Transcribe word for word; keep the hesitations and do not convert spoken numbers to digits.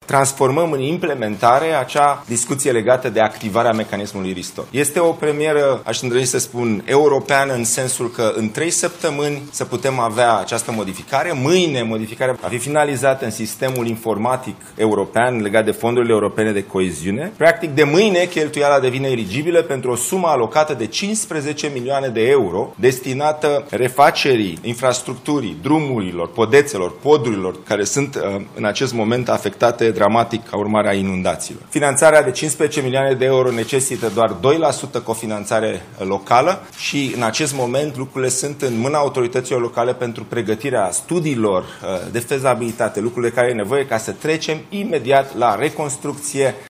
transformăm în implementare acea discuție legată de activarea mecanismului Restore. Este o premieră, aș îndrăzni să spun, europeană în sensul că în trei săptămâni să putem avea această modificare. Mâine modificarea va fi finalizată în sistemul informatic european legat de fondurile europene de coeziune. Practic, de mâine cheltuiala devine eligibilă pentru o sumă alocată de cincisprezece milioane de euro destinată refacerii infrastructurii, drumurilor, podețelor, podurilor care sunt uh, în acest moment afectate dramatic ca urmare a inundațiilor. Finanțarea de cincisprezece milioane de euro necesită doar doi la sută cofinanțare locală și în acest moment lucrurile sunt în mâna autorităților locale pentru pregătirea studiilor uh, de fezabilitate, lucrurile care e nevoie ca să trecem imediat la reconstrucție